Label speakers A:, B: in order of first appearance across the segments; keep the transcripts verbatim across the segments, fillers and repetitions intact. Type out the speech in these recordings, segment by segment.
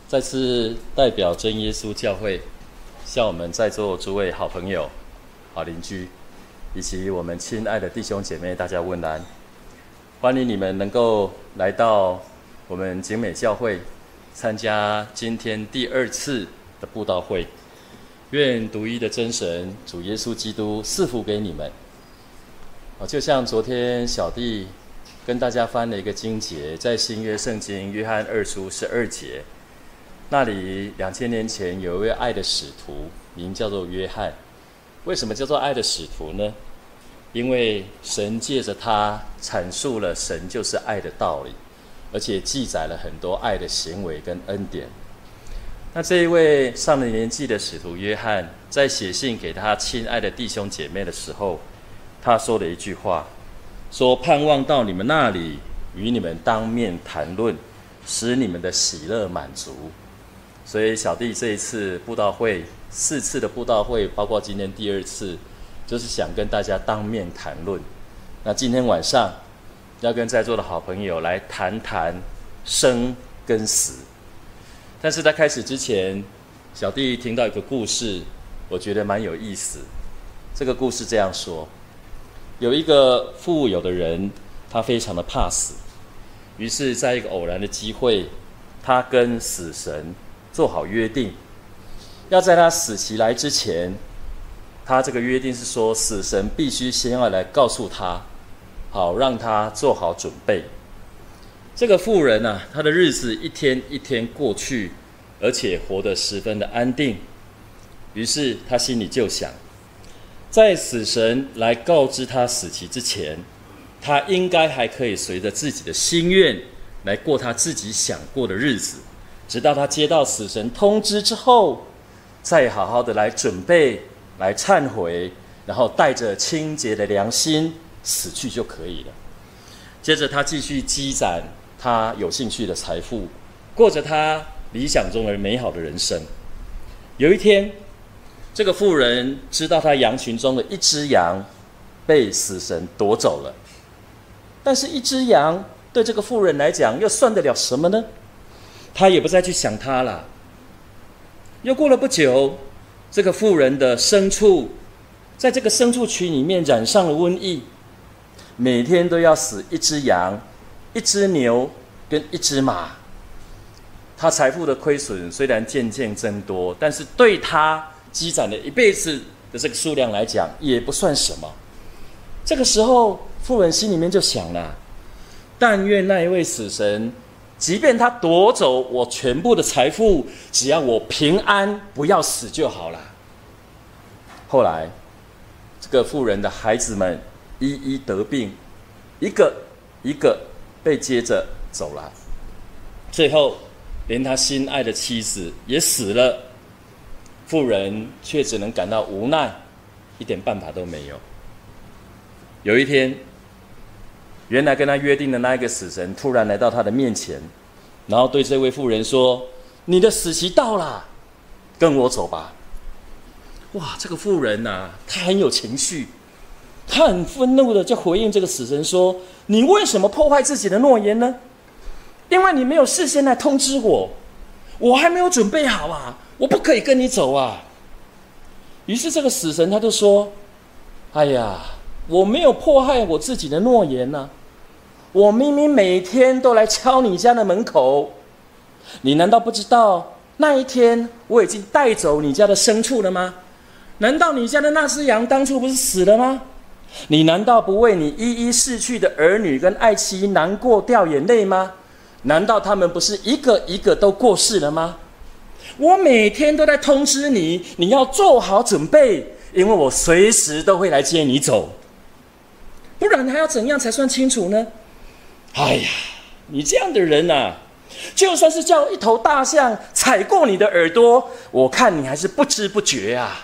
A: 再次代表真耶稣教会，向我们在座诸位好朋友、好邻居，以及我们亲爱的弟兄姐妹，大家问安。欢迎你们能够来到我们景美教会，参加今天第二次的布道会。愿独一的真神主耶稣基督赐福给你们。就像昨天小弟跟大家翻了一个经节，在新约圣经约翰二书十二节，那里两千年前有一位爱的使徒，名叫做约翰。为什么叫做爱的使徒呢？因为神借着他阐述了神就是爱的道理，而且记载了很多爱的行为跟恩典。那这一位上了年纪的使徒约翰，在写信给他亲爱的弟兄姐妹的时候，他说了一句话，说盼望到你们那里，与你们当面谈论，使你们的喜乐满足。所以小弟这一次布道会，四次的布道会，包括今天第二次，就是想跟大家当面谈论。那今天晚上要跟在座的好朋友来谈谈生跟死。但是在开始之前，小弟听到一个故事，我觉得蛮有意思。这个故事这样说，有一个富有的人，他非常的怕死，于是在一个偶然的机会，他跟死神做好约定，要在他死期来之前，他这个约定是说，死神必须先要来告诉他，好让他做好准备。这个妇人啊，他的日子一天一天过去，而且活得十分的安定。于是他心里就想，在死神来告知他死期之前，他应该还可以随着自己的心愿来过他自己想过的日子，直到他接到死神通知之后，再好好的来准备，来忏悔，然后带着清洁的良心死去就可以了。接着他继续积攒他有兴趣的财富，过着他理想中的美好的人生。有一天，这个妇人知道他羊群中的一只羊被死神夺走了，但是一只羊对这个妇人来讲又算得了什么呢？他也不再去想它了。又过了不久，这个妇人的牲畜在这个牲畜群里面染上了瘟疫，每天都要死一只羊、一只牛跟一只马。他财富的亏损虽然渐渐增多，但是对他积攒了一辈子的这个数量来讲，也不算什么。这个时候，妇人心里面就想了，但愿那一位死神，即便他夺走我全部的财富，只要我平安，不要死就好了。后来，这个妇人的孩子们一一得病，一个一个被接着走了，最后连他心爱的妻子也死了。妇人却只能感到无奈，一点办法都没有。有一天，原来跟他约定的那一个死神突然来到他的面前，然后对这位妇人说，你的死期到了，跟我走吧。哇，这个妇人啊，她很有情绪，她很愤怒的就回应这个死神说，你为什么破坏自己的诺言呢？因为你没有事先来通知我，我还没有准备好啊，我不可以跟你走啊。于是这个死神他就说，哎呀，我没有破坏我自己的诺言啊，我明明每天都来敲你家的门口，你难道不知道那一天我已经带走你家的牲畜了吗？难道你家的那只羊当初不是死了吗？你难道不为你一一逝去的儿女跟爱妻难过掉眼泪吗？难道他们不是一个一个都过世了吗？我每天都在通知你，你要做好准备，因为我随时都会来接你走，不然还要怎样才算清楚呢？哎呀，你这样的人啊，就算是叫一头大象踩过你的耳朵，我看你还是不知不觉啊。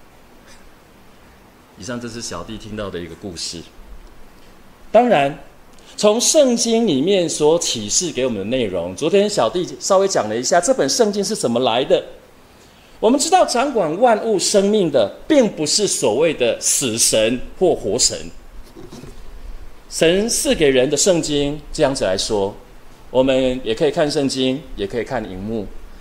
A: 以上这是小弟听到的一个故事。当然，从圣经里面所启示给我们的内容，昨天小弟稍微讲了一下这本圣经是怎么来的。我们知道掌管万物生命的并不是所谓的死神或活神。神赐给人的圣经这样子来说，我们也可以看圣经，也可以看荧幕，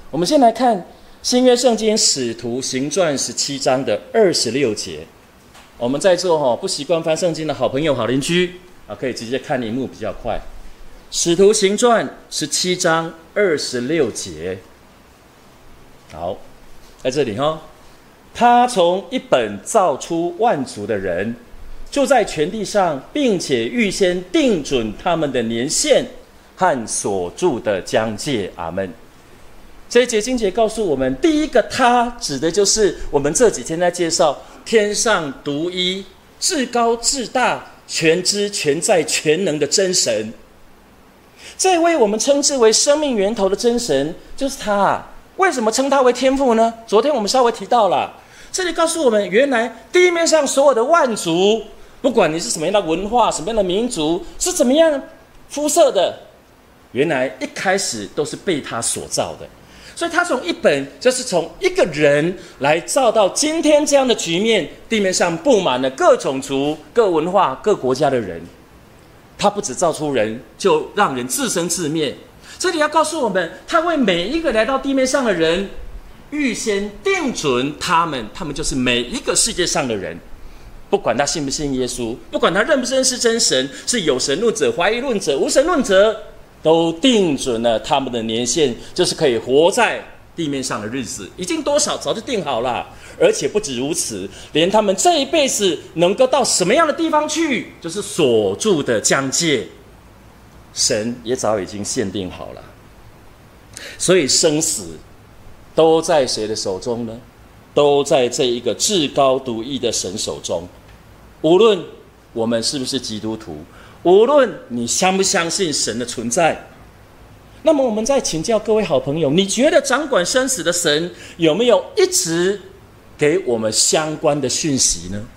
A: 我们先来看新约圣经使徒行传十七章的二十六节。我们在座哈不习惯翻圣经的好朋友、好邻居啊，可以直接看荧幕比较快。使徒行传十七章二十六节，好，在这里哈，他从一本造出万族的人，就在全地上，并且预先定准他们的年限和所住的疆界。阿们。这一节经节告诉我们，第一个他指的就是我们这几天在介绍天上独一、至高至大、全知全在全能的真神。这位我们称之为生命源头的真神就是他啊。为什么称他为天父呢？昨天我们稍微提到了，这里告诉我们，原来地面上所有的万族，不管你是什么样的文化、什么样的民族，是怎么样肤色的，原来一开始都是被他所造的。所以他从一本就是从一个人来造到今天这样的局面，地面上布满了各种族、各文化、各国家的人。他不只造出人，就让人自生自灭。这里要告诉我们，他为每一个来到地面上的人预先定准他们，他们就是每一个世界上的人，不管他信不信耶稣，不管他认不认识真神，是有神论者、怀疑论者、无神论者，都定准了他们的年限，就是可以活在地面上的日子，已经多少早就定好了。而且不止如此，连他们这一辈子能够到什么样的地方去，就是所住的疆界，神也早已经限定好了。所以生死都在谁的手中呢？都在这一个至高独一的神手中。无论我们是不是基督徒，无论你相不相信神的存在，那么我们再请教各位好朋友，你觉得掌管生死的神有没有一直给我们相关的讯息呢？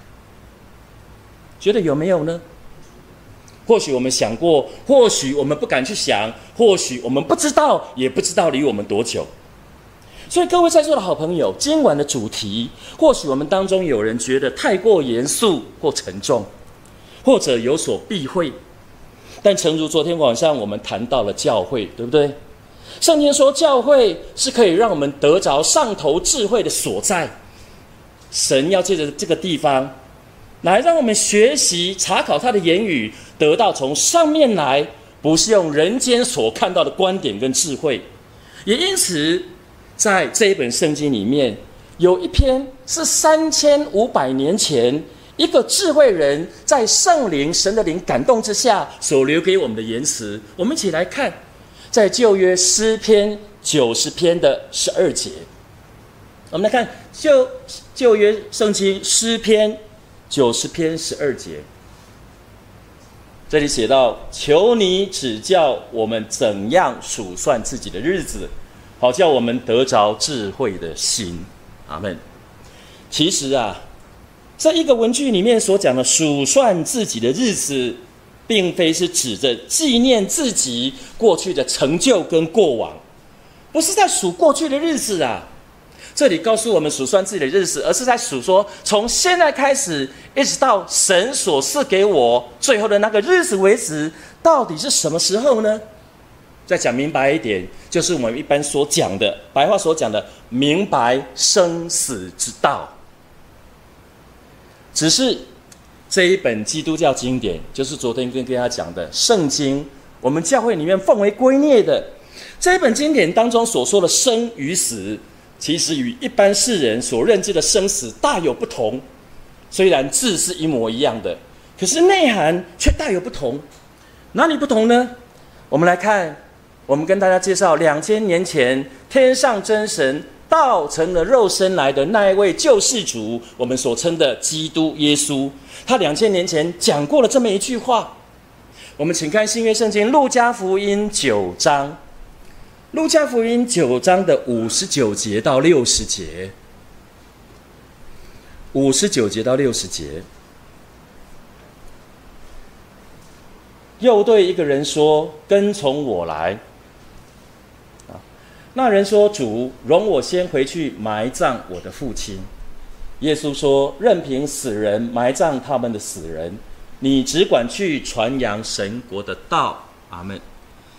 A: 觉得有没有呢？或许我们想过，或许我们不敢去想，或许我们不知道，也不知道离我们多久。所以各位在座的好朋友，今晚的主题，或许我们当中有人觉得太过严肃或沉重，或者有所避讳。但诚如昨天晚上我们谈到了教会，对不对？圣经说教会是可以让我们得着上头智慧的所在，神要借着这个地方来让我们学习查考他的言语，得到从上面来，不是用人间所看到的观点跟智慧。也因此在这一本圣经里面，有一篇是三千五百年前一个智慧人在圣灵神的灵感动之下所留给我们的言辞。我们一起来看，在旧约诗篇九十篇的十二节。我们来看旧旧约圣经诗篇九十篇十二节，这里写到：求你指教我们怎样数算自己的日子，好叫我们得着智慧的心。阿们。其实啊，这一个文句里面所讲的数算自己的日子，并非是指着纪念自己过去的成就跟过往，不是在数过去的日子啊。这里告诉我们数算自己的日子，而是在数说从现在开始一直到神所赐给我最后的那个日子为止，到底是什么时候呢？再讲明白一点，就是我们一般所讲的白话所讲的明白生死之道。只是这一本基督教经典，就是昨天跟大家讲的圣经，我们教会里面奉为圭臬的这一本经典当中所说的生与死，其实与一般世人所认知的生死大有不同。虽然字是一模一样的，可是内涵却大有不同。哪里不同呢？我们来看，我们跟大家介绍两千年前天上真神道成了肉身来的那一位救世主，我们所称的基督耶稣。他两千年前讲过了这么一句话。我们请看新约圣经路加福音九章，路加福音九章的五十九节到六十节，五十九节到六十节。又对一个人说：跟从我来。那人说：主，容我先回去埋葬我的父亲。耶稣说：任凭死人埋葬他们的死人，你只管去传扬神国的道。阿们。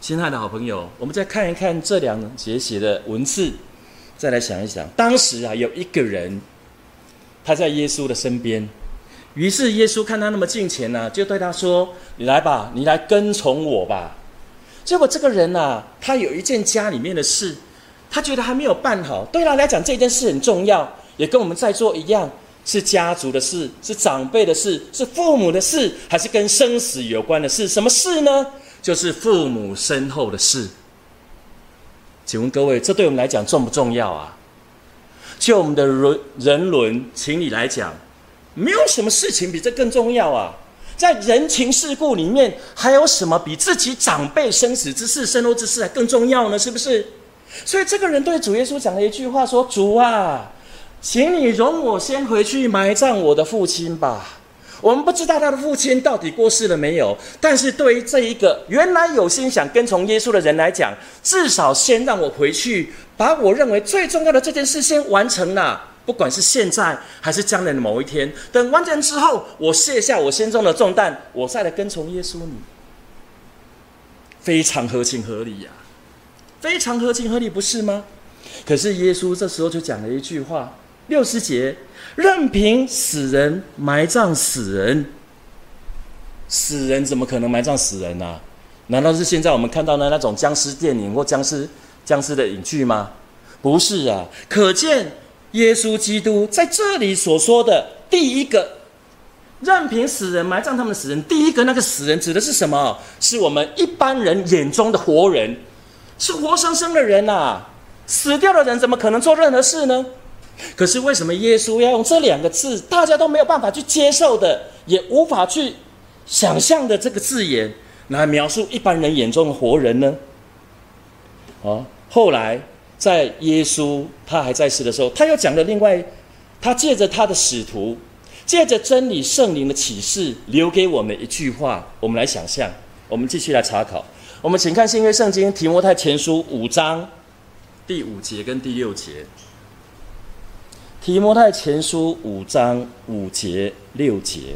A: 亲爱的好朋友，我们再看一看这两节写的文字，再来想一想，当时啊有一个人，他在耶稣的身边，于是耶稣看他那么近前啊，就对他说：“你来吧，你来跟从我吧。”结果这个人啊，他有一件家里面的事，他觉得还没有办好。对他来讲，这件事很重要，也跟我们在座一样，是家族的事，是长辈的事，是父母的事，还是跟生死有关的事？什么事呢？就是父母身后的事。请问各位，这对我们来讲重不重要啊？就我们的人伦情理来讲，没有什么事情比这更重要啊！在人情世故里面，还有什么比自己长辈生死之事、身后之事还更重要呢？是不是？所以这个人对主耶稣讲了一句话，说：“主啊，请你容我先回去埋葬我的父亲吧。”我们不知道他的父亲到底过世了没有，但是对于这一个原来有心想跟从耶稣的人来讲，至少先让我回去，把我认为最重要的这件事先完成了。不管是现在还是将来的某一天，等完成之后，我卸下我心中的重担，我再来跟从耶稣你。非常合情合理呀、啊，非常合情合理，不是吗？可是耶稣这时候就讲了一句话，六十节，任凭死人埋葬死人。死人怎么可能埋葬死人啊？难道是现在我们看到的那种僵尸电影或僵尸僵尸的影剧吗？不是啊，可见耶稣基督在这里所说的第一个，任凭死人埋葬他们的死人，第一个那个死人指的是什么？是我们一般人眼中的活人，是活生生的人啊！死掉的人怎么可能做任何事呢？可是为什么耶稣要用这两个字，大家都没有办法去接受的，也无法去想象的这个字眼，来描述一般人眼中的活人呢？哦，后来在耶稣他还在世的时候，他又讲了另外，他借着他的使徒，借着真理圣灵的启示，留给我们一句话，我们来想象，我们继续来查考。我们请看新约圣经提摩太前书五章第五节跟第六节。提摩太前书五章五节六节。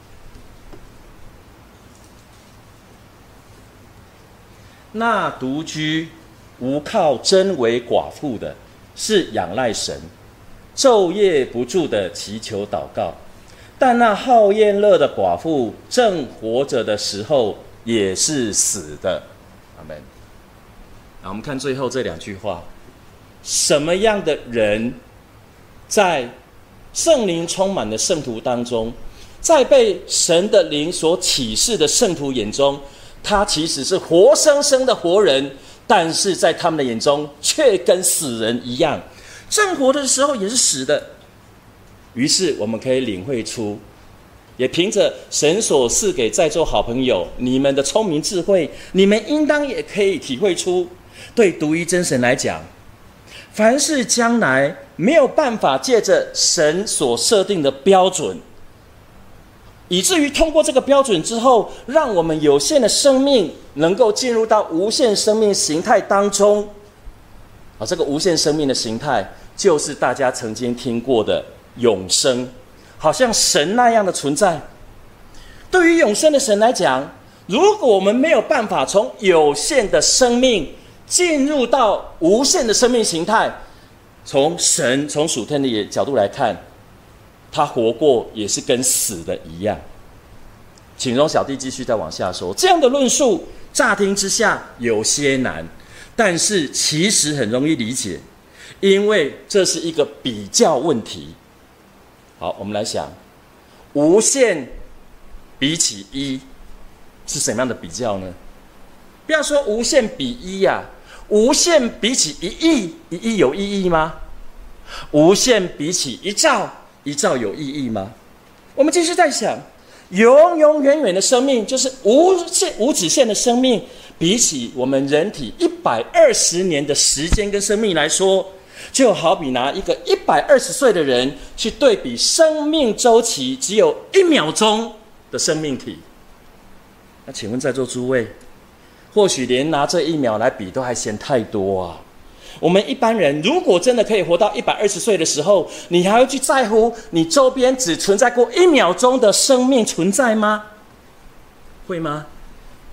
A: 那独居无靠真为寡妇的，是仰赖神，昼夜不住的祈求祷告。但那好宴乐的寡妇，正活着的时候，也是死的。阿们。我们看最后这两句话：什么样的人，在圣灵充满的圣徒当中，在被神的灵所启示的圣徒眼中，他其实是活生生的活人，但是在他们的眼中却跟死人一样，正活的时候也是死的。于是我们可以领会出，也凭着神所赐给在座好朋友你们的聪明智慧，你们应当也可以体会出，对独一真神来讲，凡是将来没有办法借着神所设定的标准，以至于通过这个标准之后，让我们有限的生命能够进入到无限生命形态当中。啊，这个无限生命的形态，就是大家曾经听过的永生，好像神那样的存在。对于永生的神来讲，如果我们没有办法从有限的生命进入到无限的生命形态，从神从属天的角度来看，他活过也是跟死的一样。请容小弟继续再往下说，这样的论述乍听之下有些难，但是其实很容易理解，因为这是一个比较问题。好，我们来想，无限比起一是什么样的比较呢？不要说无限比一呀、啊，无限比起一亿，一亿有意义吗？无限比起一兆，一兆有意义吗？我们继续在想，永永远远的生命，就是无限无止限的生命，比起我们人体一百二十年的时间跟生命来说，就好比拿一个一百二十岁的人去对比生命周期只有一秒钟的生命体。那请问在座诸位，或许连拿这一秒来比都还嫌太多啊！我们一般人如果真的可以活到一百二十岁的时候，你还会去在乎你周边只存在过一秒钟的生命存在吗？会吗？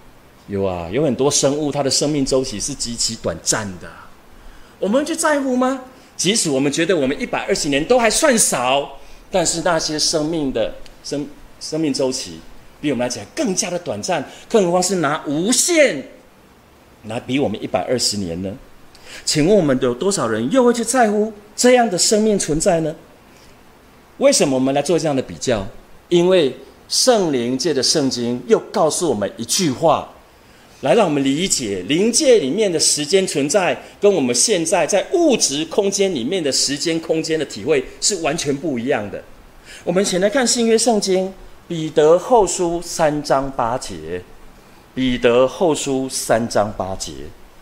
A: 有啊，有很多生物，它的生命周期是极其短暂的。我们去在乎吗？即使我们觉得我们一百二十年都还算少，但是那些生命的生生命周期比我们来讲更加的短暂，更何况是拿无限来比我们一百二十年呢？请问我们有多少人又会去在乎这样的生命存在呢？为什么我们来做这样的比较？因为圣灵借着圣经又告诉我们一句话，来让我们理解灵界里面的时间存在跟我们现在在物质空间里面的时间空间的体会是完全不一样的。我们先来看新约圣经彼得后书三章八节，彼得后书三章八节，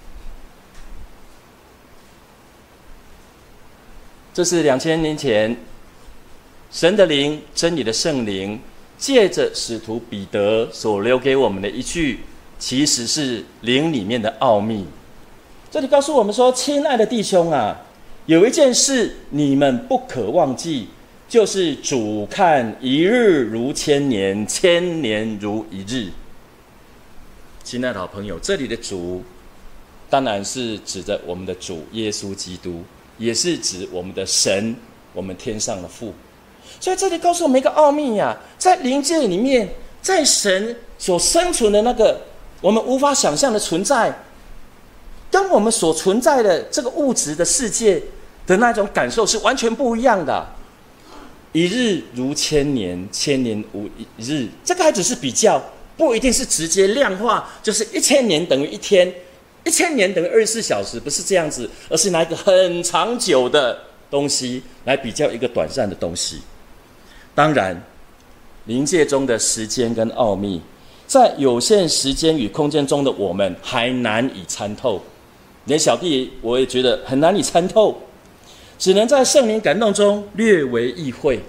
A: 这是两千年前神的灵，真理的圣灵借着使徒彼得所留给我们的一句，其实是灵里面的奥秘。这里告诉我们说，亲爱的弟兄啊，有一件事你们不可忘记，就是主看一日如千年，千年如一日。亲爱的好朋友，这里的主当然是指着我们的主耶稣基督，也是指我们的神，我们天上的父。所以这里告诉我们一个奥秘呀、啊，在灵界里面，在神所生存的那个我们无法想象的存在，跟我们所存在的这个物质的世界的那种感受是完全不一样的。一日如千年，千年如一日，这个还只是比较，不一定是直接量化，就是一千年等于一天，一千年等于二十四小时，不是这样子，而是拿一个很长久的东西来比较一个短暂的东西。当然，灵界中的时间跟奥秘，在有限时间与空间中的我们还难以参透，连小弟我也觉得很难以参透，只能在圣灵感动中略为意会。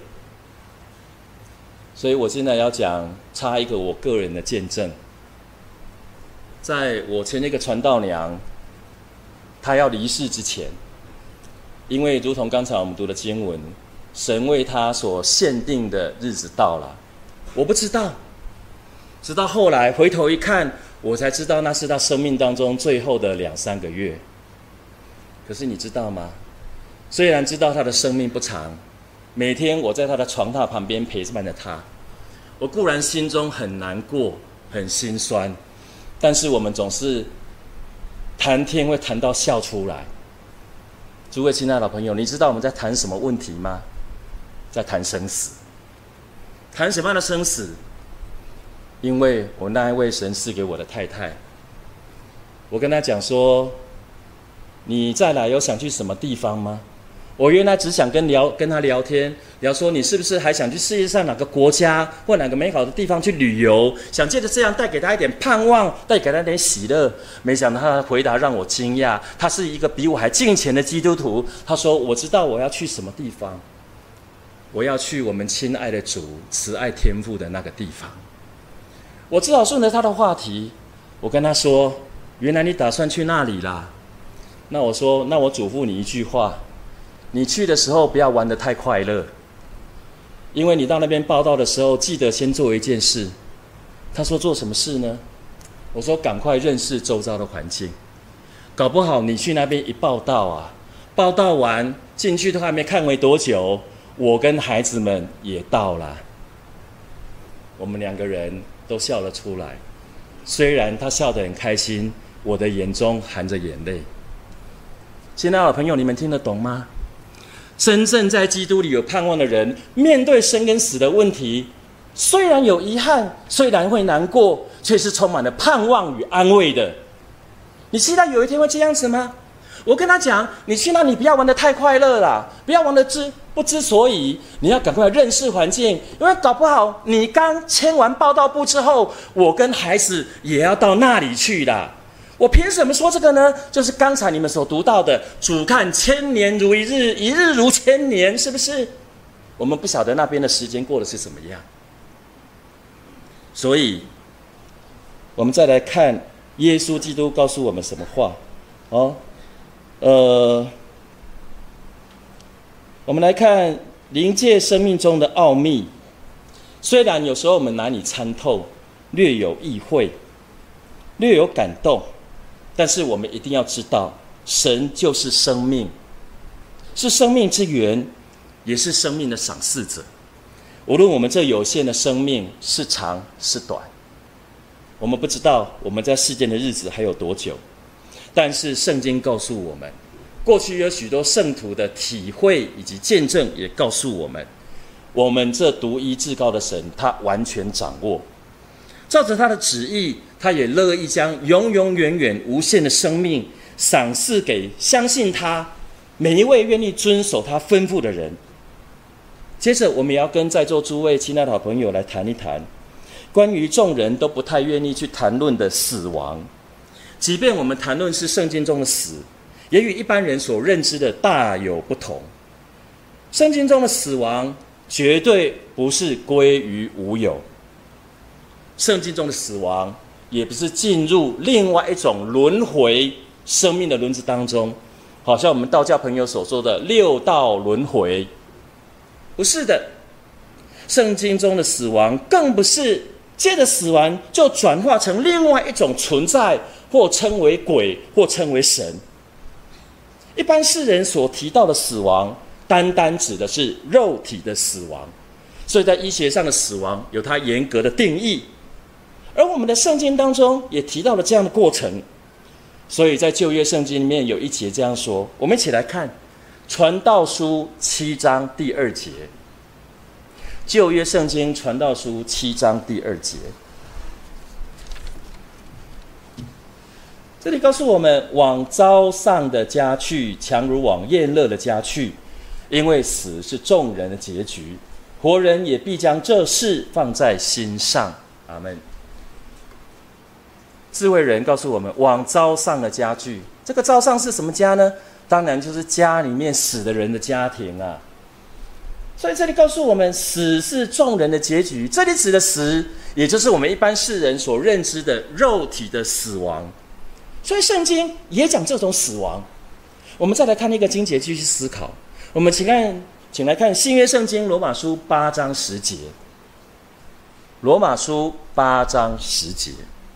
A: 所以我现在要讲插一个我个人的见证，在我前一个传道娘她要离世之前，因为如同刚才我们读的经文，神为她所限定的日子到了，我不知道，直到后来回头一看，我才知道那是她生命当中最后的两三个月。可是你知道吗？虽然知道她的生命不长，每天我在她的床榻旁边陪伴着她，我固然心中很难过，很心酸，但是我们总是谈天会谈到笑出来。诸位亲爱的老朋友，你知道我们在谈什么问题吗？在谈生死。谈什么样的生死？因为我那一位神赐给我的太太，我跟她讲说，你再来有想去什么地方吗？我原来只想跟聊跟她聊天，聊说你是不是还想去世界上哪个国家或哪个美好的地方去旅游，想借着这样带给她一点盼望，带给她一点喜乐。没想到她的回答让我惊讶，她是一个比我还敬虔的基督徒。她说，我知道我要去什么地方，我要去我们亲爱的主慈爱天父的那个地方。我只好顺着她的话题，我跟她说，原来你打算去那里啦。那我说，那我嘱咐你一句话，你去的时候不要玩得太快乐，因为你到那边报道的时候，记得先做一件事。他说做什么事呢？我说赶快认识周遭的环境，搞不好你去那边一报道啊，报道完进去都还没看没多久，我跟孩子们也到了。我们两个人都笑了出来，虽然他笑得很开心，我的眼中含着眼泪。亲爱的朋友，你们听得懂吗？真正在基督里有盼望的人，面对生跟死的问题，虽然有遗憾，虽然会难过，却是充满了盼望与安慰的。你期待有一天会这样子吗？我跟他讲，你去那里不要玩得太快乐啦，不要玩得知不知所以，你要赶快认识环境，因为搞不好你刚签完报到簿之后，我跟孩子也要到那里去啦。我凭什么说这个呢？就是刚才你们所读到的，主看千年如一日，一日如千年，是不是？我们不晓得那边的时间过的是怎么样。所以我们再来看耶稣基督告诉我们什么话哦。呃，我们来看灵界生命中的奥秘，虽然有时候我们难以参透，略有意会， 略有感动，但是我们一定要知道，神就是生命，是生命之源，也是生命的赏赐者。无论我们这有限的生命是长是短，我们不知道我们在世间的日子还有多久，但是圣经告诉我们，过去有许多圣徒的体会以及见证也告诉我们，我们这独一至高的神，他完全掌握，照着他的旨意，他也乐意将永永远远无限的生命赏赐给相信他每一位愿意遵守他吩咐的人。接着我们也要跟在座诸位亲爱的好朋友来谈一谈关于众人都不太愿意去谈论的死亡。即便我们谈论是圣经中的死，也与一般人所认知的大有不同。圣经中的死亡绝对不是归于无有，圣经中的死亡也不是进入另外一种轮回生命的轮子当中，好像我们道教朋友所说的六道轮回，不是的。圣经中的死亡更不是接着死亡就转化成另外一种存在，或称为鬼，或称为神。一般世人所提到的死亡，单单指的是肉体的死亡，所以在医学上的死亡有它严格的定义，而我们的圣经当中也提到了这样的过程。所以在旧约圣经里面有一节这样说，我们一起来看传道书七章第二节。旧约圣经传道书七章第二节，这里告诉我们，往糟丧的家去，强如往宴乐的家去，因为死是众人的结局，活人也必将这事放在心上。阿们。智慧人告诉我们，往糟丧的家去，这个糟丧是什么家呢？当然就是家里面死的人的家庭啊。所以这里告诉我们，死是众人的结局。这里指的死，也就是我们一般世人所认知的肉体的死亡。所以圣经也讲这种死亡。我们再来看那个经节继续思考。我们请看，请来看新约圣经罗马书八章十节。罗马书八章十节。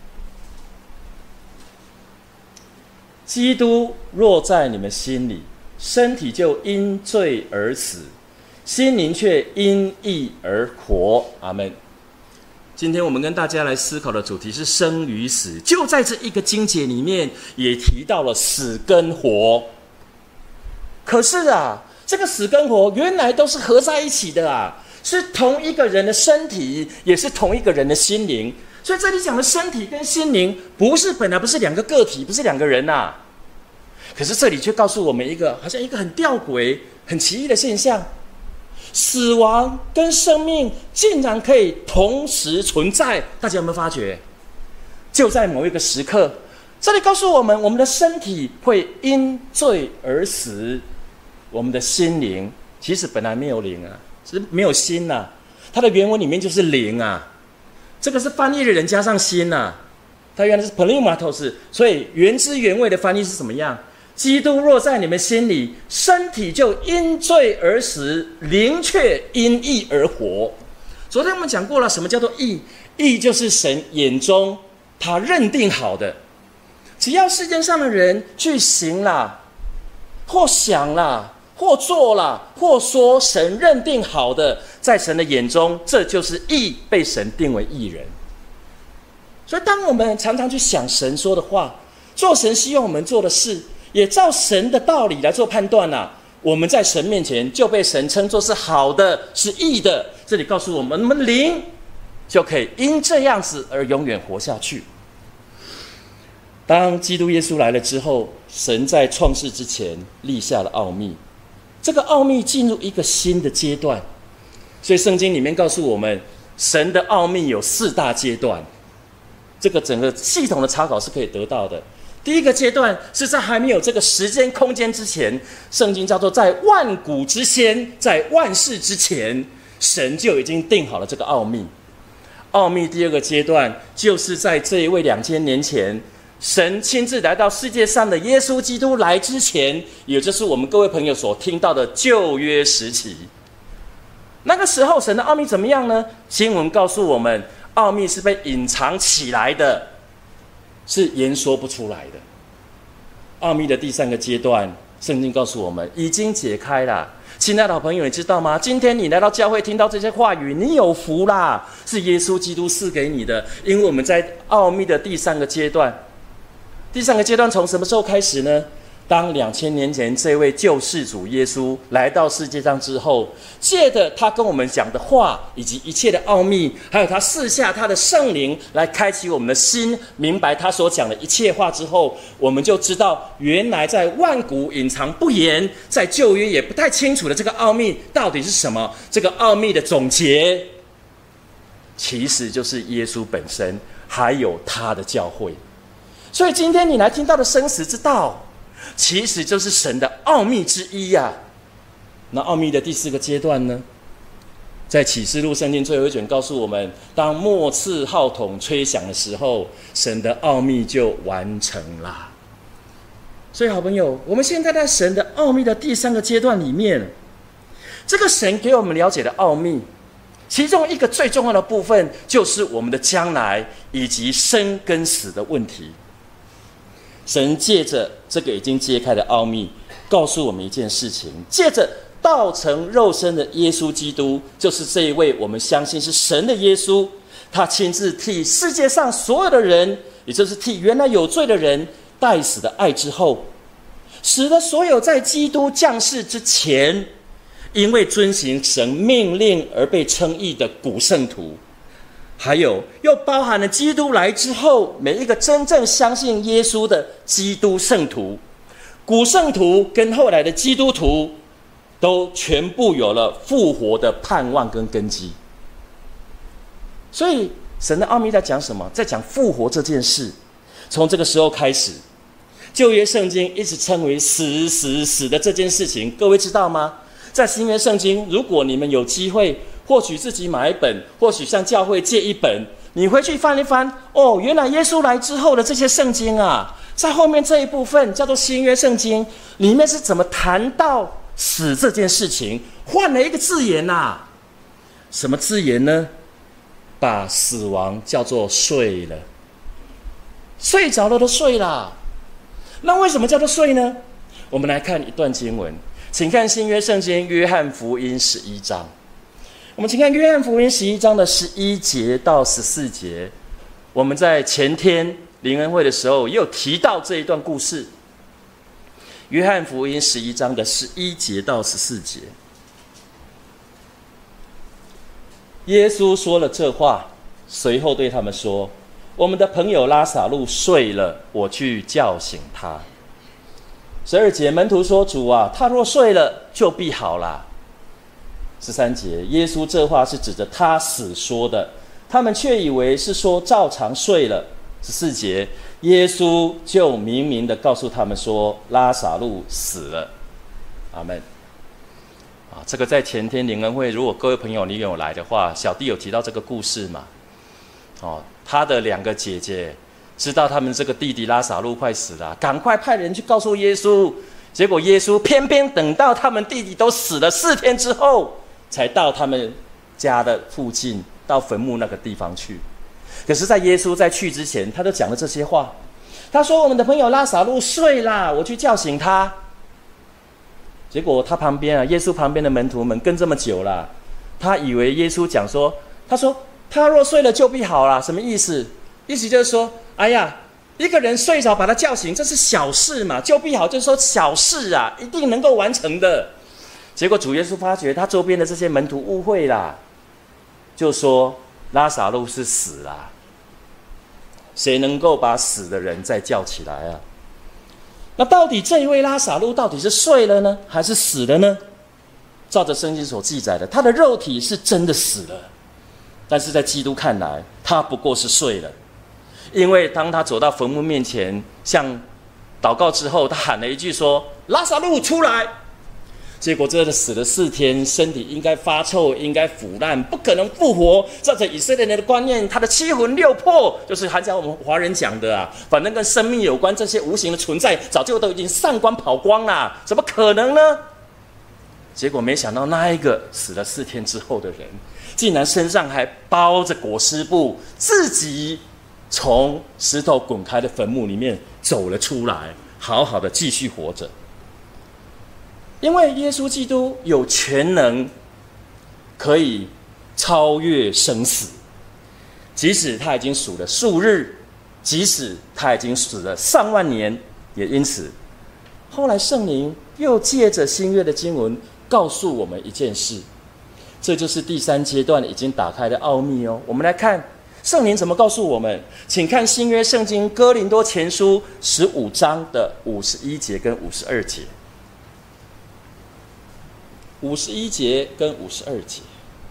A: 基督若在你们心里，身体就因罪而死，心灵却因义而活。阿们。今天我们跟大家来思考的主题是生与死，就在这一个经节里面也提到了死跟活。可是啊，这个死跟活原来都是合在一起的啊，是同一个人的身体，也是同一个人的心灵。所以这里讲的身体跟心灵，不是本来不是两个个体，不是两个人啊。可是这里却告诉我们一个好像一个很吊诡、很奇异的现象：死亡跟生命竟然可以同时存在。大家有没有发觉？就在某一个时刻，这里告诉我们，我们的身体会因罪而死，我们的心灵其实本来没有灵啊，是没有心啊。它的原文里面就是灵啊。这个是翻译的人加上心啊，它原来是 pneumatos， 所以原汁原味的翻译是怎么样？基督若在你们心里，身体就因罪而死，灵却因义而活。昨天我们讲过了，什么叫做义？义就是神眼中他认定好的，只要世界上的人去行啦，或想啦，或做啦，或说神认定好的，在神的眼中，这就是义，被神定为义人。所以当我们常常去想神说的话，做神希望我们做的事，也照神的道理来做判断啊，我们在神面前就被神称作是好的，是义的。这里告诉我们，我们灵就可以因这样子而永远活下去。当基督耶稣来了之后，神在创世之前立下了奥秘，这个奥秘进入一个新的阶段。所以圣经里面告诉我们，神的奥秘有四大阶段，这个整个系统的查考是可以得到的。第一个阶段是在还没有这个时间空间之前，圣经叫做在万古之先，在万事之前，神就已经定好了这个奥秘。奥秘第二个阶段，就是在这一位两千年前，神亲自来到世界上的耶稣基督来之前，也就是我们各位朋友所听到的旧约时期。那个时候神的奥秘怎么样呢？经文告诉我们，奥秘是被隐藏起来的。 是言说不出来的。奥秘的第三个阶段，圣经告诉我们已经解开了。亲爱的好朋友，你知道吗？今天你来到教会听到这些话语，你有福啦，是耶稣基督赐给你的。因为我们在奥秘的第三个阶段，第三个阶段从什么时候开始呢？当两千年前这位救世主耶稣来到世界上之后，借着他跟我们讲的话，以及一切的奥秘，还有他赐下他的圣灵来开启我们的心，明白他所讲的一切话之后，我们就知道原来在万古隐藏不言，在旧约也不太清楚的这个奥秘到底是什么。这个奥秘的总结其实就是耶稣本身，还有他的教会。所以今天你来听到的生死之道，其实就是神的奥秘之一呀、啊。那奥秘的第四个阶段呢，在启示录圣经最后一卷告诉我们，当末次号筒吹响的时候，神的奥秘就完成了。所以好朋友，我们现在在神的奥秘的第三个阶段里面，这个神给我们了解的奥秘，其中一个最重要的部分就是我们的将来以及生跟死的问题。神借着这个已经揭开的奥秘，告诉我们一件事情：借着道成肉身的耶稣基督，就是这一位我们相信是神的耶稣，他亲自替世界上所有的人，也就是替原来有罪的人代死的爱之后，使得所有在基督降世之前，因为遵行神命令而被称义的古圣徒，还有又包含了基督来之后每一个真正相信耶稣的基督圣徒。古圣徒跟后来的基督徒都全部有了复活的盼望跟根基。所以神的奥秘在讲什么？在讲复活这件事。从这个时候开始，旧约圣经一直称为死死死的这件事情，各位知道吗？在新约圣经，如果你们有机会，或许自己买一本，或许向教会借一本，你回去翻一翻，哦，原来耶稣来之后的这些圣经啊，在后面这一部分叫做新约圣经，里面是怎么谈到死这件事情，换了一个字眼啊。什么字眼呢？把死亡叫做睡了，睡着了都睡啦。那为什么叫做睡呢？我们来看一段经文，请看新约圣经约翰福音十一章。我们请看约翰福音十一章的十一节到十四节。我们在前天灵恩会的时候也有提到这一段故事。约翰福音十一章的十一节到十四节，耶稣说了这话，随后对他们说：我们的朋友拉撒路睡了，我去叫醒他。十二节，门徒说：主啊，他若睡了，就必好了。十三节，耶稣这话是指着他死说的，他们却以为是说照常睡了。十四节，耶稣就明明的告诉他们说，拉撒路死了。阿们。啊，这个在前天灵恩会，如果各位朋友你有来的话，小弟有提到这个故事嘛。哦，他的两个姐姐知道他们这个弟弟拉撒路快死了，赶快派人去告诉耶稣。结果耶稣偏偏等到他们弟弟都死了四天之后，才到他们家的附近，到坟墓那个地方去。可是在耶稣在去之前，他就讲了这些话。他说：我们的朋友拉撒路睡啦，我去叫醒他。结果他旁边啊，耶稣旁边的门徒们跟这么久了，他以为耶稣讲说，他说他若睡了就必好啦，什么意思？意思就是说，哎呀，一个人睡着把他叫醒，这是小事嘛，就必好，就是说小事啊，一定能够完成的。结果主耶稣发觉他周边的这些门徒误会啦，就说拉撒路是死啦，谁能够把死的人再叫起来啊？那到底这一位拉撒路到底是睡了呢，还是死了呢？照着圣经所记载的，他的肉体是真的死了，但是在基督看来，他不过是睡了。因为当他走到坟墓面前向祷告之后，他喊了一句说：拉撒路出来。结果这死了四天，身体应该发臭，应该腐烂，不可能复活。照着以色列人的观念，他的七魂六魄，就是还讲我们华人讲的啊，反正跟生命有关，这些无形的存在早就都已经散光跑光了，怎么可能呢？结果没想到那一个死了四天之后的人，竟然身上还包着裹尸布，自己从石头滚开的坟墓里面走了出来，好好的继续活着。因为耶稣基督有全能，可以超越生死，即使他已经数了数日，即使他已经死了上万年，也因此，后来圣灵又借着新约的经文告诉我们一件事，这就是第三阶段已经打开的奥秘哦。我们来看圣灵怎么告诉我们，请看新约圣经哥林多前书十五章的五十一节跟五十二节。五十一节跟五十二节，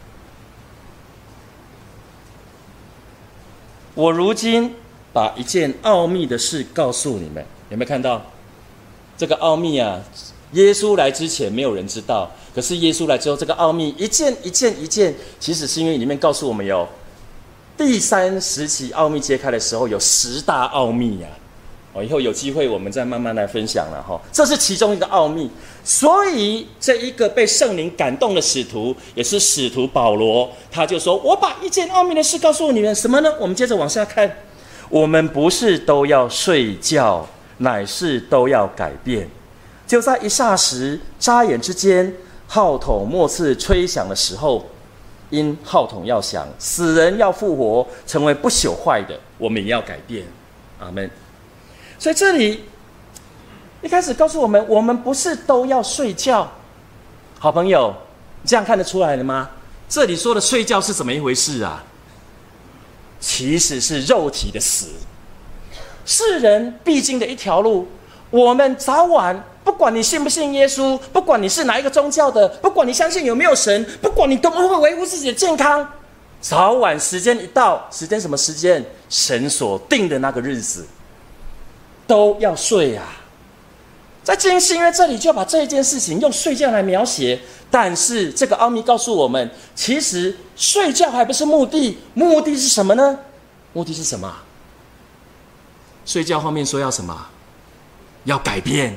A: 我如今把一件奥秘的事告诉你们，有没有看到？这个奥秘啊，耶稣来之前没有人知道，可是耶稣来之后，这个奥秘一件一件一件，其实新约里面告诉我们有第三时期奥秘揭开的时候，有十大奥秘啊。哦，以后有机会我们再慢慢来分享了哈。这是其中一个奥秘，所以这一个被圣灵感动的使徒，也是使徒保罗，他就说：“我把一件奥秘的事告诉你们，什么呢？”我们接着往下看，我们不是都要睡觉，乃是都要改变。就在一霎时、眨眼之间，号筒末次吹响的时候，因号筒要响，死人要复活，成为不朽坏的，我们也要改变。阿们。所以这里一开始告诉我们，我们不是都要睡觉。好朋友，你这样看得出来了吗？这里说的睡觉是怎么一回事啊？其实是肉体的死，世人必经的一条路。我们早晚，不管你信不信耶稣，不管你是哪一个宗教的，不管你相信有没有神，不管你多么会维护自己的健康，早晚时间一到，时间什么时间？神所定的那个日子，都要睡啊。在新约这里就把这一件事情用睡觉来描写，但是这个奥秘告诉我们，其实睡觉还不是目的，目的是什么呢？目的是什么？睡觉后面说要什么？要改变。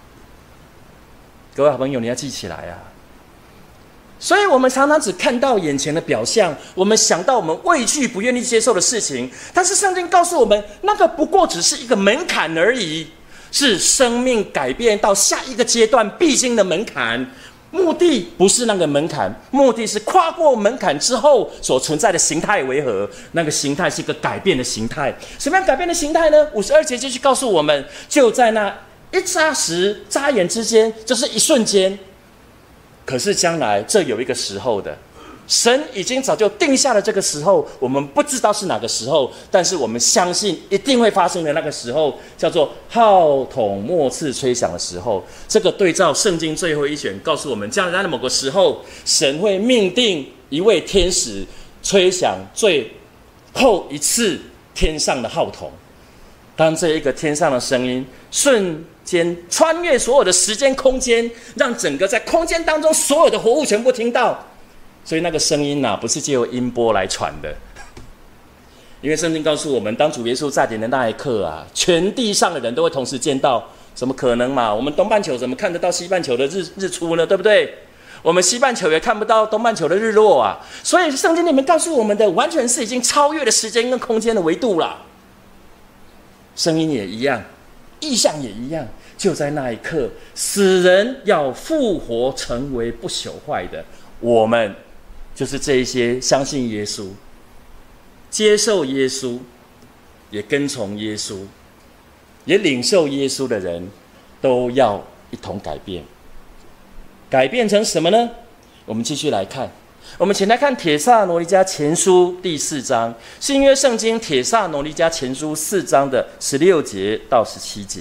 A: 各位好朋友，你要记起来啊！所以我们常常只看到眼前的表象，我们想到我们畏惧不愿意接受的事情，但是圣经告诉我们，那个不过只是一个门槛而已，是生命改变到下一个阶段必经的门槛。目的不是那个门槛，目的是跨过门槛之后所存在的形态为何？那个形态是一个改变的形态。什么样改变的形态呢？五十二节继续告诉我们，就在那一霎时、眨眼之间，就是一瞬间。可是将来这有一个时候的，神已经早就定下了这个时候，我们不知道是哪个时候，但是我们相信一定会发生的那个时候，叫做号筒末次吹响的时候。这个对照圣经最后一卷告诉我们，将来的某个时候，神会命定一位天使吹响最后一次天上的号筒。当这一个天上的声音瞬间穿越所有的时间空间，让整个在空间当中所有的活物全部听到。所以那个声音啊，不是借由音波来传的，因为圣经告诉我们，当主耶稣在临的那一刻啊，全地上的人都会同时见到。怎么可能嘛？我们东半球怎么看得到西半球的 日, 日出呢？对不对？我们西半球也看不到东半球的日落啊。所以圣经里面告诉我们的，完全是已经超越了时间跟空间的维度了。声音也一样，意象也一样。就在那一刻，死人要复活，成为不朽坏的。我们就是这一些相信耶稣、接受耶稣、也跟从耶稣、也领受耶稣的人，都要一同改变。改变成什么呢？我们继续来看。我们请来看帖撒罗尼迦前书第四章，新约圣经帖撒罗尼迦前书四章的十六节到十七节。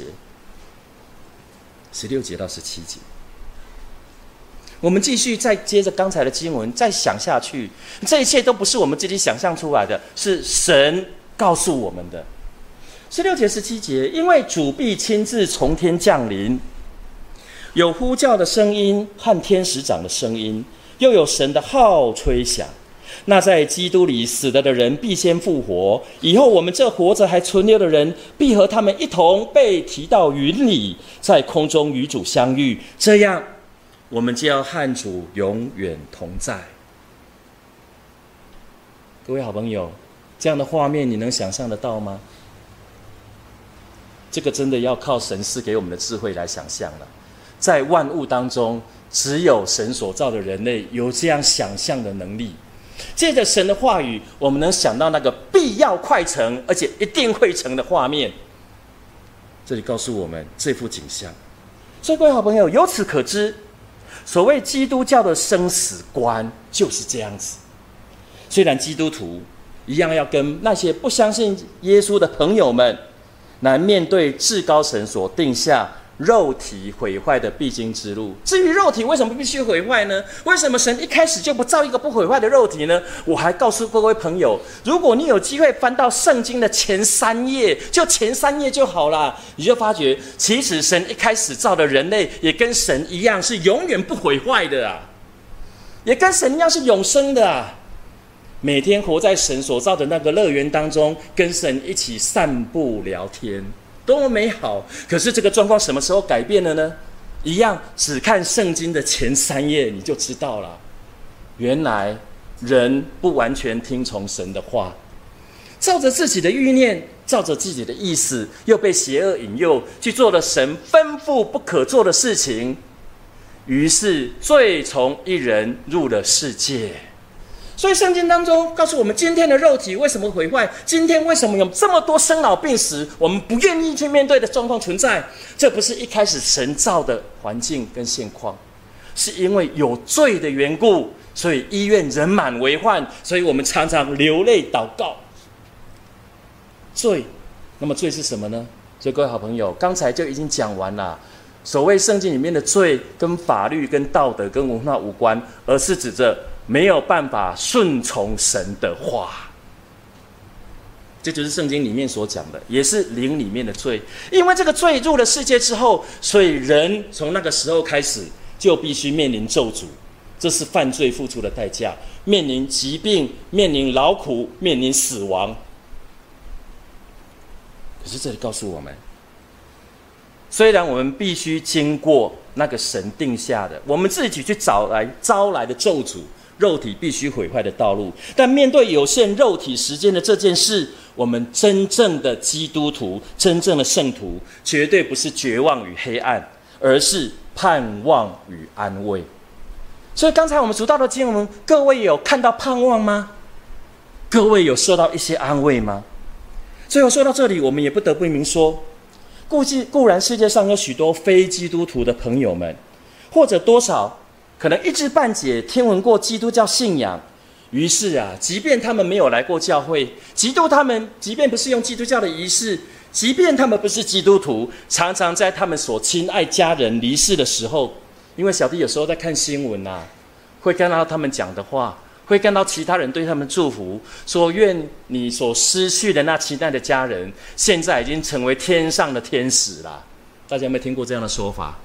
A: 十六节到十七节。我们继续再接着刚才的经文再想下去，这一切都不是我们自己想象出来的，是神告诉我们的。十六节十七节，因为主必亲自从天降临，有呼叫的声音和天使长的声音，又有神的号吹响。那在基督里死了的人必先复活，以后我们这活着还存留的人，必和他们一同被提到云里，在空中与主相遇，这样我们就要和主永远同在。各位好朋友， 这样的画面你能想象得到吗？这个真的要靠神赐给我们的智慧来想象了。在万物当中，只有神所造的人类有这样想象的能力。借着神的话语，我们能想到那个必要快成，而且一定会成的画面。这里告诉我们这幅景象。所以各位好朋友，由此可知，所谓基督教的生死观就是这样子。虽然基督徒一样要跟那些不相信耶稣的朋友们来面对至高神所定下肉体毁坏的必经之路。至于肉体为什么必须毁坏呢？为什么神一开始就不造一个不毁坏的肉体呢？我还告诉各位朋友，如果你有机会翻到圣经的前三页，就前三页就好了，你就发觉其实神一开始造的人类也跟神一样是永远不毁坏的啊，也跟神一样是永生的啊，每天活在神所造的那个乐园当中，跟神一起散步聊天，多么美好。可是这个状况什么时候改变了呢？一样，只看圣经的前三页你就知道了。原来人不完全听从神的话，照着自己的欲念，照着自己的意思，又被邪恶引诱，去做了神吩咐不可做的事情。于是罪从一人入了世界。所以圣经当中告诉我们，今天的肉体为什么毁坏，今天为什么有这么多生老病死，我们不愿意去面对的状况存在。这不是一开始神造的环境跟现况，是因为有罪的缘故，所以医院人满为患，所以我们常常流泪祷告。罪，那么罪是什么呢？所以各位好朋友，刚才就已经讲完了。所谓圣经里面的罪跟法律跟道德跟文化无关，而是指着没有办法顺从神的话。这就是圣经里面所讲的，也是灵里面的罪。因为这个罪入了世界之后，所以人从那个时候开始就必须面临咒诅，这是犯罪付出的代价，面临疾病，面临劳苦，面临死亡。可是这里告诉我们，虽然我们必须经过那个神定下的，我们自己去找来招来的咒诅，肉体必须毁坏的道路，但面对有限肉体时间的这件事，我们真正的基督徒，真正的圣徒，绝对不是绝望与黑暗，而是盼望与安慰。所以刚才我们读到的经文，各位有看到盼望吗？各位有受到一些安慰吗？最后说到这里，我们也不得不明说，固固然世界上有许多非基督徒的朋友们，或者多少可能一知半解听闻过基督教信仰，于是啊，即便他们没有来过教会，即便他们即便不是用基督教的仪式，即便他们不是基督徒，常常在他们所亲爱家人离世的时候，因为小弟有时候在看新闻啊，会看到他们讲的话，会看到其他人对他们祝福，说愿你所失去的那亲爱的家人，现在已经成为天上的天使了。大家有没有听过这样的说法？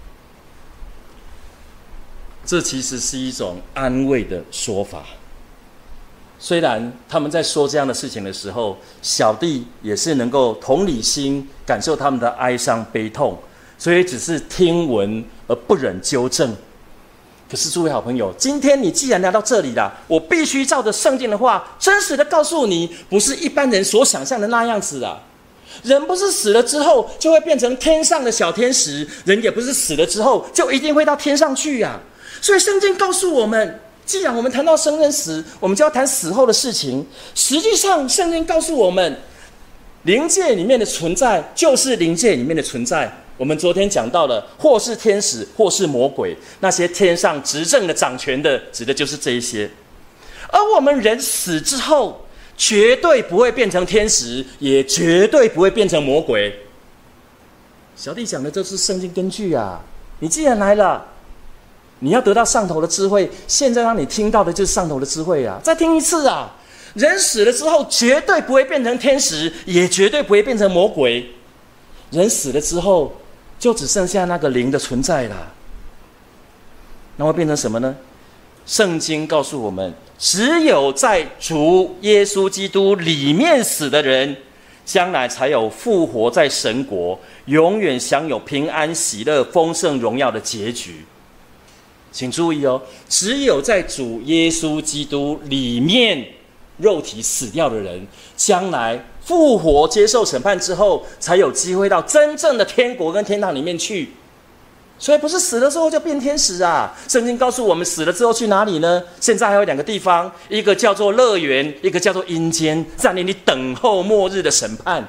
A: 这其实是一种安慰的说法。虽然他们在说这样的事情的时候，小弟也是能够同理心感受他们的哀伤悲痛，所以只是听闻而不忍纠正。可是诸位好朋友，今天你既然来到这里了，我必须照着圣经的话真实的告诉你，不是一般人所想象的那样子啊。人不是死了之后就会变成天上的小天使，人也不是死了之后就一定会到天上去啊。所以圣经告诉我们，既然我们谈到生跟死，我们就要谈死后的事情。实际上圣经告诉我们，灵界里面的存在就是灵界里面的存在。我们昨天讲到了，或是天使，或是魔鬼，那些天上执政的掌权的，指的就是这一些。而我们人死之后，绝对不会变成天使，也绝对不会变成魔鬼。小弟讲的这是圣经根据啊！你既然来了，你要得到上头的智慧，现在让你听到的就是上头的智慧啊！再听一次啊！人死了之后，绝对不会变成天使，也绝对不会变成魔鬼。人死了之后，就只剩下那个灵的存在了。那会变成什么呢？圣经告诉我们，只有在主耶稣基督里面死的人，将来才有复活在神国，永远享有平安喜乐丰盛荣耀的结局。请注意哦，只有在主耶稣基督里面肉体死掉的人，将来复活接受审判之后，才有机会到真正的天国跟天堂里面去。所以不是死了之后就变天使啊！圣经告诉我们，死了之后去哪里呢？现在还有两个地方，一个叫做乐园，一个叫做阴间，在那里等候末日的审判。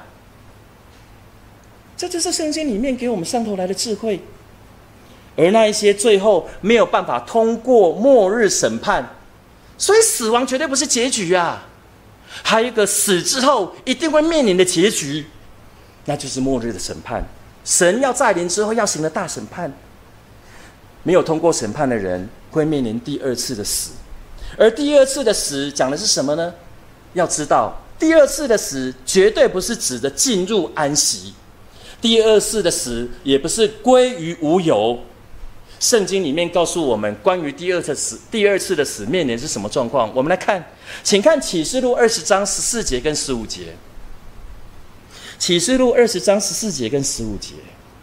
A: 这就是圣经里面给我们上头来的智慧。而那一些最后没有办法通过末日审判，所以死亡绝对不是结局啊！还有一个死之后一定会面临的结局，那就是末日的审判。神要再临之后要行的大审判，没有通过审判的人会面临第二次的死。而第二次的死讲的是什么呢？要知道，第二次的死绝对不是指的进入安息，第二次的死也不是归于无有。圣经里面告诉我们，关于第二次死，第二次的死面临是什么状况？我们来看，请看启示录二十章十四节跟十五节。启示录二十章十四节跟十五节，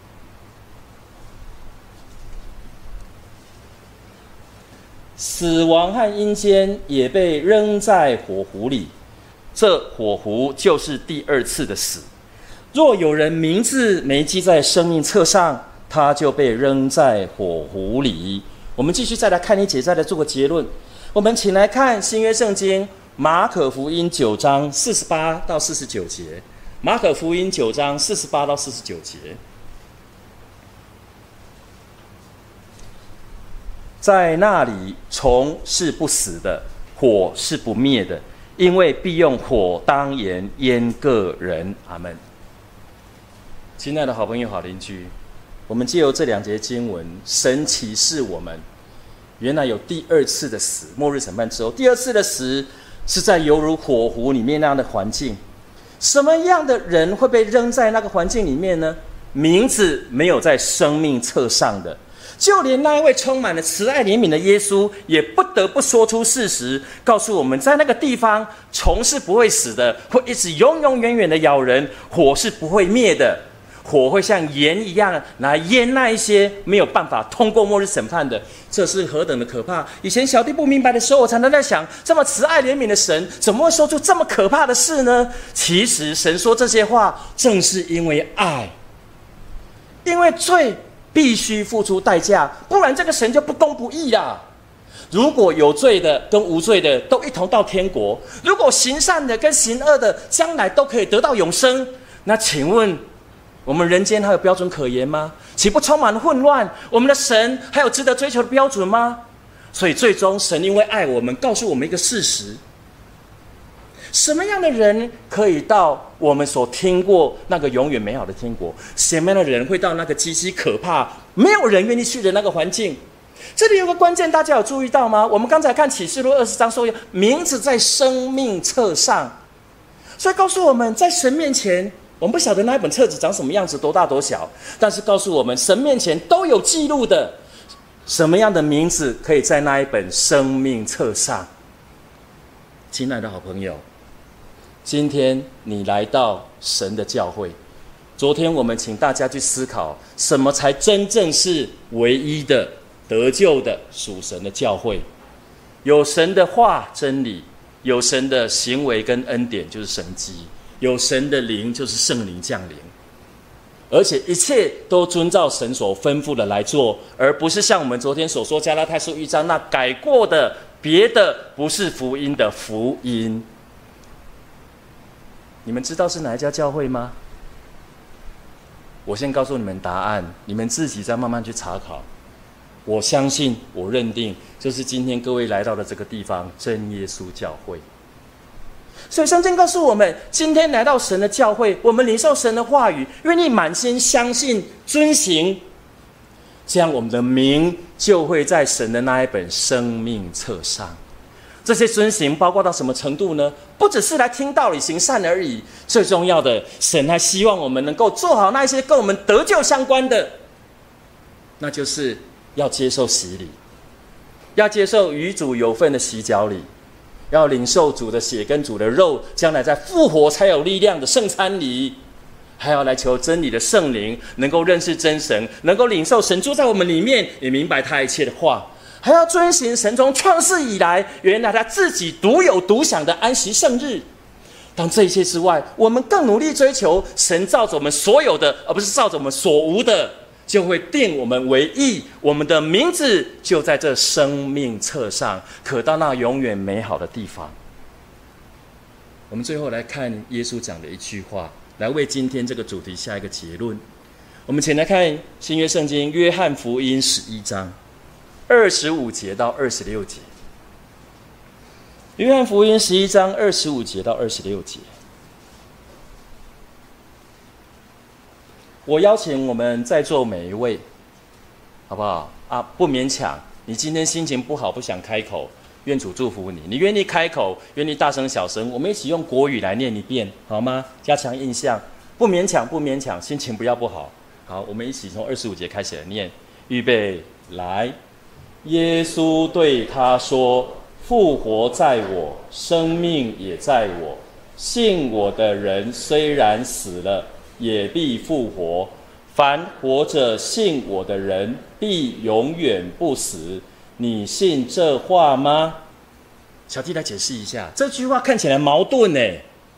A: 死亡和阴间也被扔在火湖里，这火湖就是第二次的死。若有人名字没记在生命册上，他就被扔在火湖里。我们继续再来看一节，再来做个结论。我们请来看新约圣经马可福音九章四十八到四十九节。马可福音九章四十八到四十九节，在那里，虫是不死的，火是不灭的，因为必用火当盐腌个人。阿们。亲爱的好朋友、好邻居，我们藉由这两节经文，神启示我们，原来有第二次的死，末日审判之后，第二次的死是在犹如火湖里面那样的环境。什么样的人会被扔在那个环境里面呢？名字没有在生命册上的，就连那一位充满了慈爱怜悯的耶稣，也不得不说出事实，告诉我们，在那个地方，虫是不会死的，会一直永永远远的咬人，火是不会灭的，火会像盐一样来腌那一些没有办法通过末日审判的。这是何等的可怕！以前小弟不明白的时候，我常常在想，这么慈爱怜悯的神，怎么会说出这么可怕的事呢？其实神说这些话，正是因为爱，因为罪必须付出代价，不然这个神就不公不义啦。如果有罪的跟无罪的都一同到天国，如果行善的跟行恶的将来都可以得到永生，那请问我们人间还有标准可言吗？岂不充满了混乱？我们的神还有值得追求的标准吗？所以最终神因为爱我们，告诉我们一个事实：什么样的人可以到我们所听过那个永远美好的天国？什么样的人会到那个极其可怕、没有人愿意去的那个环境？这里有个关键，大家有注意到吗？我们刚才看启示录二十章说，名字在生命册上，所以告诉我们，在神面前，我们不晓得那一本册子长什么样子，多大多小，但是告诉我们，神面前都有记录的，什么样的名字可以在那一本生命册上。亲爱的好朋友，今天你来到神的教会，昨天我们请大家去思考，什么才真正是唯一的得救的属神的教会？有神的话真理，有神的行为跟恩典，就是神迹，有神的灵，就是圣灵降临，而且一切都遵照神所吩咐的来做，而不是像我们昨天所说加拉太书一章那改过的别的不是福音的福音。你们知道是哪一家教会吗？我先告诉你们答案，你们自己再慢慢去查考。我相信，我认定，就是今天各位来到的这个地方，真耶稣教会。所以圣经告诉我们，今天来到神的教会，我们领受神的话语，愿意满心相信、遵行，这样我们的名就会在神的那一本生命册上。这些遵行包括到什么程度呢？不只是来听道理行善而已，最重要的，神还希望我们能够做好那些跟我们得救相关的，那就是要接受洗礼，要接受与主有份的洗脚礼，要领受主的血跟主的肉，将来在复活才有力量的圣餐礼，还要来求真理的圣灵能够认识真神，能够领受神住在我们里面，也明白他一切的话。 还要遵行神从创世以来原来他自己独有独享的安息圣日。当这一切之外，我们更努力追求神照着我们所有的，而不是照着我们所无的，就会定我们为义，我们的名字就在这生命册上，可到那永远美好的地方。我们最后来看耶稣讲的一句话，来为今天这个主题下一个结论。我们先来看新约圣经约翰福音十一章二十五节到二十六节。约翰福音十一章二十五节到二十六节，我邀请我们在座每一位，好不好啊？不勉强。你今天心情不好，不想开口，愿主祝福你。你愿意开口，愿意大声小声，我们一起用国语来念一遍，好吗？加强印象，不勉强，不勉强，心情不要不好。好，我们一起从二十五节开始来念。预备，来。耶稣对他说：复活在我，生命也在我。信我的人虽然死了，也必复活。凡活着信我的人，必永远不死。你信这话吗？小弟来解释一下，这句话看起来矛盾呢。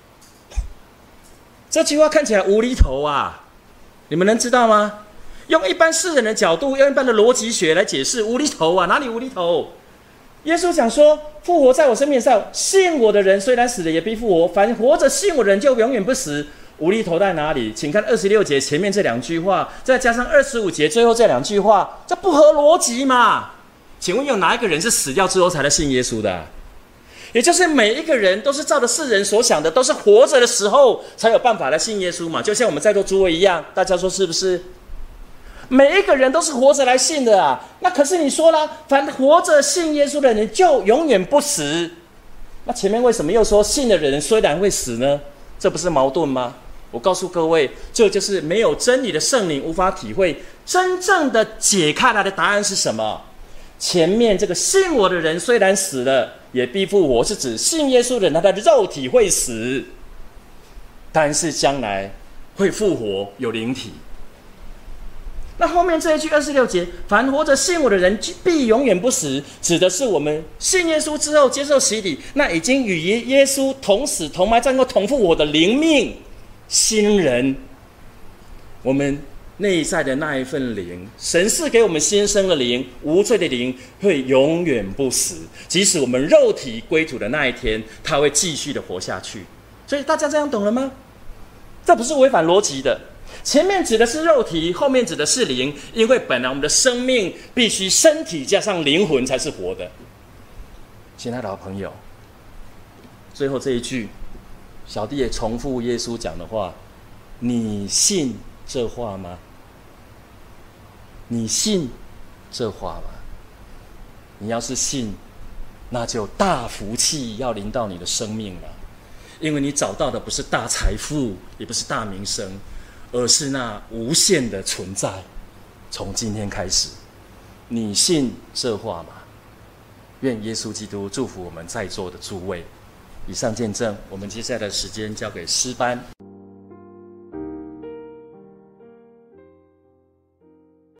A: 这句话看起来无厘头啊，你们能知道吗？用一般世人的角度，用一般的逻辑学来解释，无厘头啊，哪里无厘头？耶稣讲说，复活在我生命上，信我的人虽然死了也必复活，凡活着信我的人就永远不死。无厘头在哪里？请看二十六节前面这两句话，再加上二十五节最后这两句话，这不合逻辑嘛？请问有哪一个人是死掉之后才来信耶稣的啊？也就是每一个人都是照着世人所想的，都是活着的时候才有办法来信耶稣嘛？就像我们在座诸位一样，大家说是不是？每一个人都是活着来信的啊，那可是你说了，凡活着信耶稣的人就永远不死。那前面为什么又说信的人虽然会死呢？这不是矛盾吗？我告诉各位，这就是没有真理的圣灵无法体会真正的解开来的答案是什么。前面这个信我的人虽然死了，也必复活，是指信耶稣的人他的肉体会死，但是将来会复活，有灵体。那后面这一句二十六节，凡活着信我的人必永远不死，指的是我们信耶稣之后接受洗礼，那已经与耶稣同死同埋战过同复活的灵命新人，我们内在的那一份灵，神赐给我们新生的灵，无罪的灵，会永远不死，即使我们肉体归主的那一天，它会继续的活下去。所以大家这样懂了吗？这不是违反逻辑的。前面指的是肉体，后面指的是灵，因为本来我们的生命必须身体加上灵魂才是活的。亲爱的好朋友，最后这一句，小弟也重复耶稣讲的话：你信这话吗？你信这话吗？你要是信，那就大福气要临到你的生命了，因为你找到的不是大财富，也不是大名声，而是那无限的存在。从今天开始，你信这话吗？愿耶稣基督祝福我们在座的诸位。以上见证，我们接下来的时间交给诗班。